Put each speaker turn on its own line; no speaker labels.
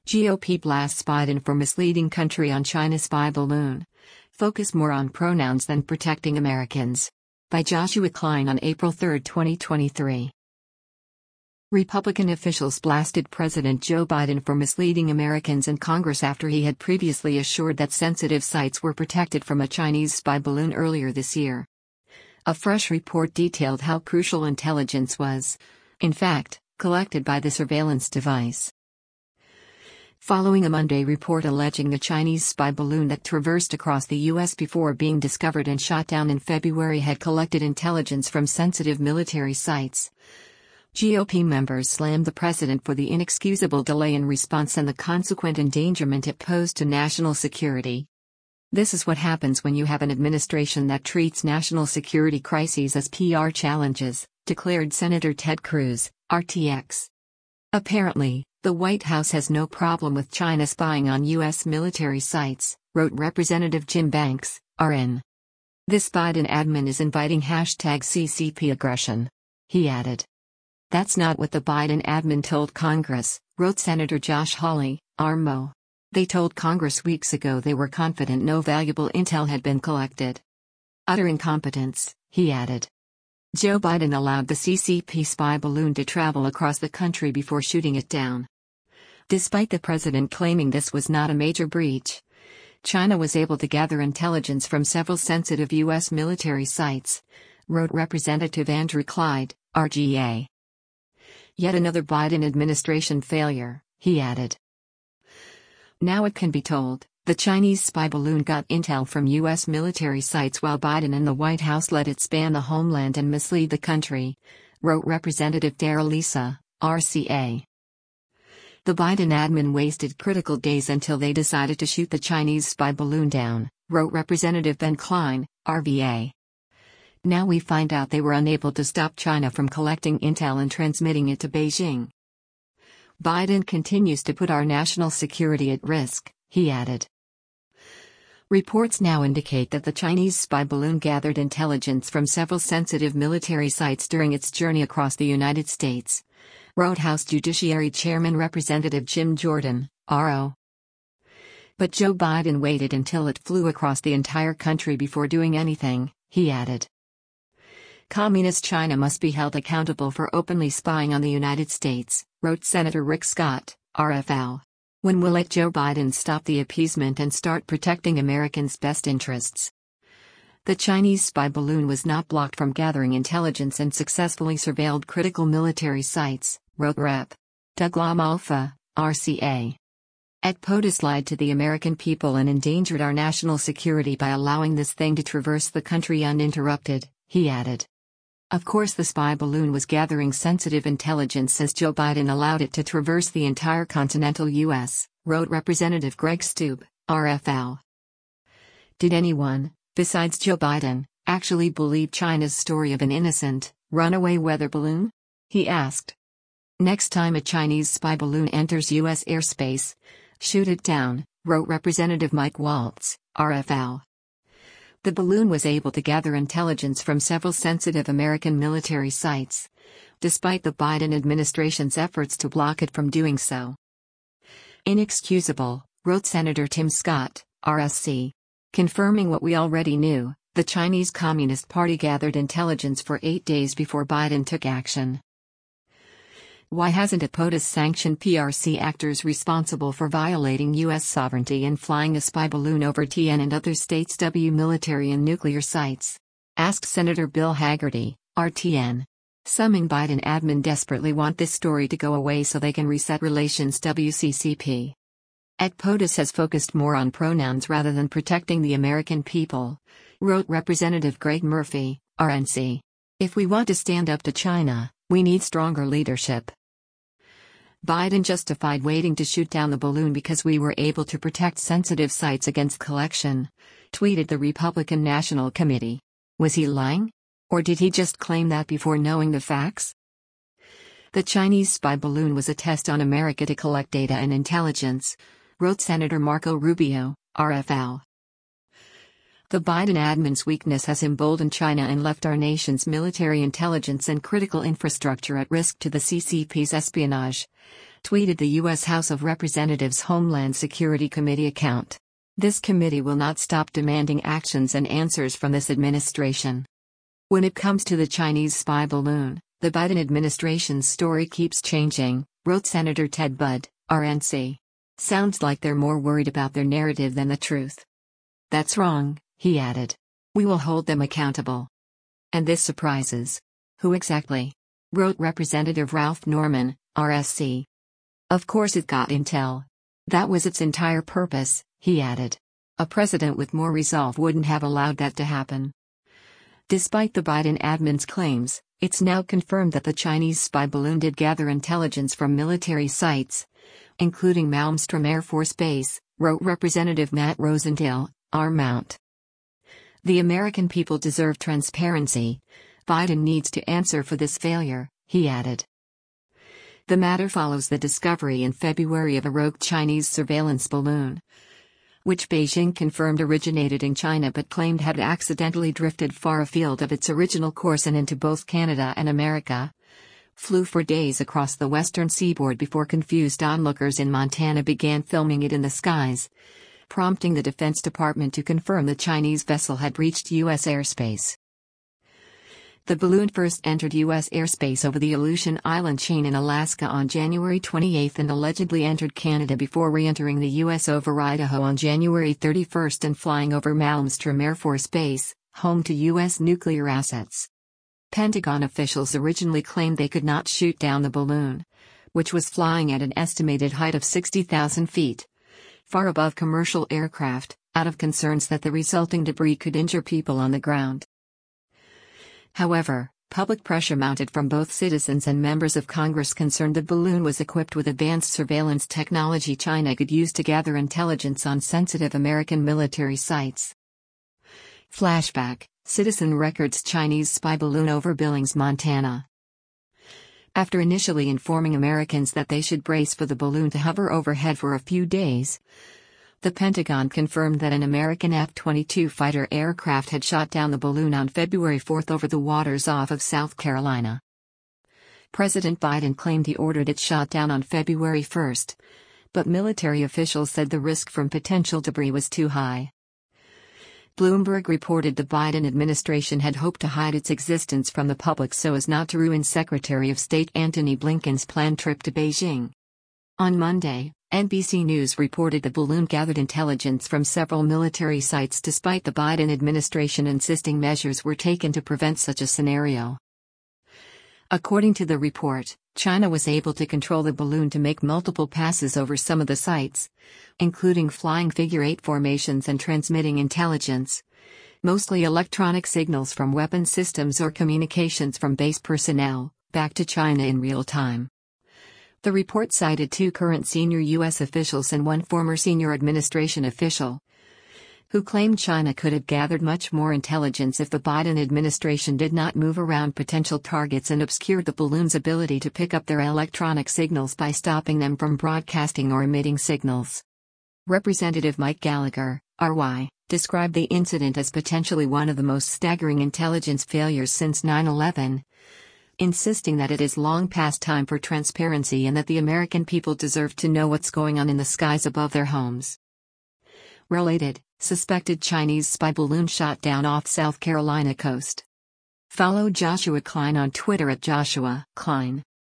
GOP blasts Biden for misleading country on China spy balloon. Focus more on pronouns than protecting Americans. By Joshua Klein on April 3, 2023. Republican officials blasted President Joe Biden for misleading Americans and Congress after he had previously assured that sensitive sites were protected from a Chinese spy balloon earlier this year. A fresh report detailed how crucial intelligence was, in fact, collected by the surveillance device. Following a Monday report alleging a Chinese spy balloon that traversed across the U.S. before being discovered and shot down in February had collected intelligence from sensitive military sites, GOP members slammed the president for the inexcusable delay in response and the consequent endangerment it posed to national security. This is what happens when you have an administration that treats national security crises as PR challenges, declared Senator Ted Cruz, RTX. Apparently, the White House has no problem with China spying on U.S. military sites, wrote Representative Jim Banks, RN. This Biden admin is inviting #CCP aggression. He added. That's not what the Biden admin told Congress, wrote Senator Josh Hawley, RMO. They told Congress weeks ago they were confident no valuable intel had been collected. Utter incompetence, he added. Joe Biden allowed the CCP spy balloon to travel across the country before shooting it down. Despite the president claiming this was not a major breach, China was able to gather intelligence from several sensitive U.S. military sites, wrote Representative Andrew Clyde, RGA. Yet another Biden administration failure, he added. Now it can be told, the Chinese spy balloon got intel from U.S. military sites while Biden and the White House let it span the homeland and mislead the country, wrote Representative Darrell Issa, RCA. The Biden admin wasted critical days until they decided to shoot the Chinese spy balloon down, wrote Representative Ben Klein, RVA. Now we find out they were unable to stop China from collecting intel and transmitting it to Beijing. Biden continues to put our national security at risk, he added. Reports now indicate that the Chinese spy balloon gathered intelligence from several sensitive military sites during its journey across the United States, wrote House Judiciary Chairman Representative Jim Jordan, RO. But Joe Biden waited until it flew across the entire country before doing anything, he added. Communist China must be held accountable for openly spying on the United States, wrote Senator Rick Scott, RFL. When will let Joe Biden stop the appeasement and start protecting Americans' best interests? The Chinese spy balloon was not blocked from gathering intelligence and successfully surveilled critical military sites, wrote Rep. Doug LaMalfa, RCA. POTUS lied to the American people and endangered our national security by allowing this thing to traverse the country uninterrupted, he added. Of course the spy balloon was gathering sensitive intelligence as Joe Biden allowed it to traverse the entire continental U.S., wrote Representative Greg Steube, RFL. Did anyone, besides Joe Biden, actually believe China's story of an innocent, runaway weather balloon? He asked. Next time a Chinese spy balloon enters U.S. airspace, shoot it down, wrote Representative Mike Waltz, RFL. The balloon was able to gather intelligence from several sensitive American military sites, despite the Biden administration's efforts to block it from doing so. Inexcusable, wrote Senator Tim Scott, RSC. Confirming what we already knew, the Chinese Communist Party gathered intelligence for 8 days before Biden took action. Why hasn't POTUS sanctioned PRC actors responsible for violating U.S. sovereignty and flying a spy balloon over TN and other states' military and nuclear sites? Asked Senator Bill Hagerty, RTN. Some in Biden admin desperately want this story to go away so they can reset relations. WCCP. POTUS has focused more on pronouns rather than protecting the American people, wrote Representative Greg Murphy, RNC. If we want to stand up to China, we need stronger leadership. Biden justified waiting to shoot down the balloon because we were able to protect sensitive sites against collection, tweeted the Republican National Committee. Was he lying? Or did he just claim that before knowing the facts? The Chinese spy balloon was a test on America to collect data and intelligence, wrote Senator Marco Rubio, RFL. The Biden admin's weakness has emboldened China and left our nation's military intelligence and critical infrastructure at risk to the CCP's espionage, tweeted the U.S. House of Representatives Homeland Security Committee account. This committee will not stop demanding actions and answers from this administration. When it comes to the Chinese spy balloon, the Biden administration's story keeps changing, wrote Senator Ted Budd, RNC. Sounds like they're more worried about their narrative than the truth. That's wrong, he added. We will hold them accountable. And this surprises. Who exactly? Wrote Representative Ralph Norman, RSC. Of course it got intel. That was its entire purpose, he added. A president with more resolve wouldn't have allowed that to happen. Despite the Biden admin's claims, it's now confirmed that the Chinese spy balloon did gather intelligence from military sites, including Malmstrom Air Force Base, wrote Representative Matt Rosendale, R-Mount. The American people deserve transparency. Biden needs to answer for this failure, he added. The matter follows the discovery in February of a rogue Chinese surveillance balloon, which Beijing confirmed originated in China but claimed had accidentally drifted far afield of its original course and into both Canada and America, flew for days across the western seaboard before confused onlookers in Montana began filming it in the skies, prompting the Defense Department to confirm the Chinese vessel had reached U.S. airspace. The balloon first entered U.S. airspace over the Aleutian Island chain in Alaska on January 28 and allegedly entered Canada before re-entering the U.S. over Idaho on January 31 and flying over Malmstrom Air Force Base, home to U.S. nuclear assets. Pentagon officials originally claimed they could not shoot down the balloon, which was flying at an estimated height of 60,000 feet, far above commercial aircraft, out of concerns that the resulting debris could injure people on the ground. However, public pressure mounted from both citizens and members of Congress concerned the balloon was equipped with advanced surveillance technology China could use to gather intelligence on sensitive American military sites. Flashback: Citizen records Chinese spy balloon over Billings, Montana. After initially informing Americans that they should brace for the balloon to hover overhead for a few days, the Pentagon confirmed that an American F-22 fighter aircraft had shot down the balloon on February 4 over the waters off of South Carolina. President Biden claimed he ordered it shot down on February 1, but military officials said the risk from potential debris was too high. Bloomberg reported the Biden administration had hoped to hide its existence from the public so as not to ruin Secretary of State Antony Blinken's planned trip to Beijing. On Monday, NBC News reported the balloon gathered intelligence from several military sites despite the Biden administration insisting measures were taken to prevent such a scenario. According to the report, China was able to control the balloon to make multiple passes over some of the sites, including flying figure-8 formations and transmitting intelligence, mostly electronic signals from weapon systems or communications from base personnel, back to China in real time. The report cited 2 current senior U.S. officials and 1 former senior administration official, who claimed China could have gathered much more intelligence if the Biden administration did not move around potential targets and obscured the balloon's ability to pick up their electronic signals by stopping them from broadcasting or emitting signals. Representative Mike Gallagher, RY, described the incident as potentially one of the most staggering intelligence failures since 9/11. Insisting that it is long past time for transparency and that the American people deserve to know what's going on in the skies above their homes. Related, suspected Chinese spy balloon shot down off South Carolina coast. Follow Joshua Klein on Twitter @Joshua Klein.